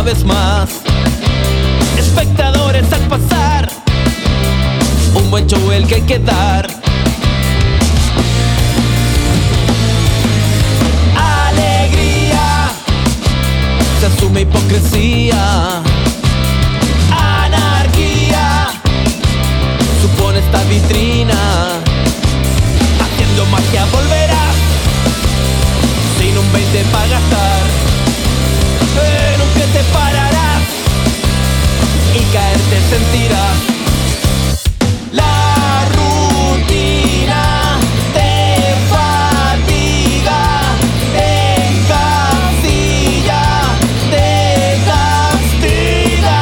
una vez más. Espectadores al pasar, un buen show el que hay que dar. Alegría, se asume hipocresía. Anarquía, supone esta vitrina. Haciendo magia volverás, sin un 20 para gastar. En un que te pararás y caer te sentirás. La rutina te fatiga, encasilla, te castiga.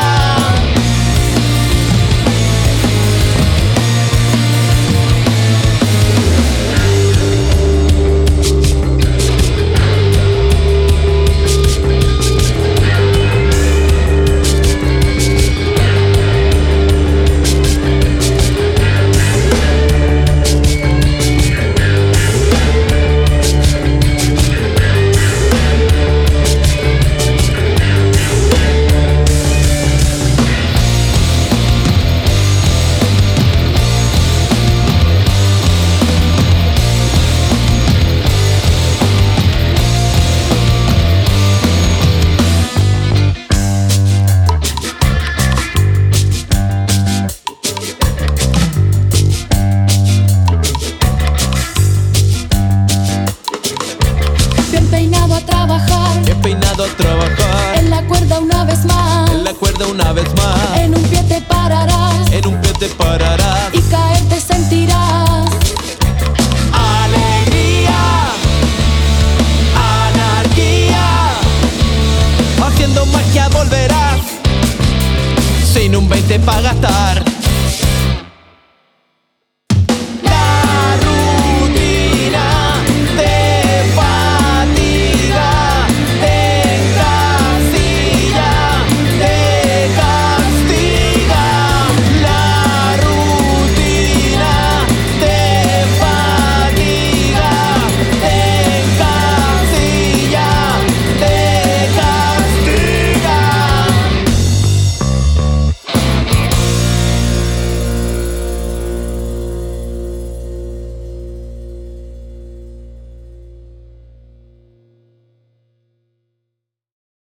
Bien peinado a trabajar, en la cuerda una vez más. en la cuerda una vez más. En un pie te pararás, En un pie te pararás. y caer te sentirás. Alegría, anarquía, haciendo magia volverás, sin un 20 para gastar.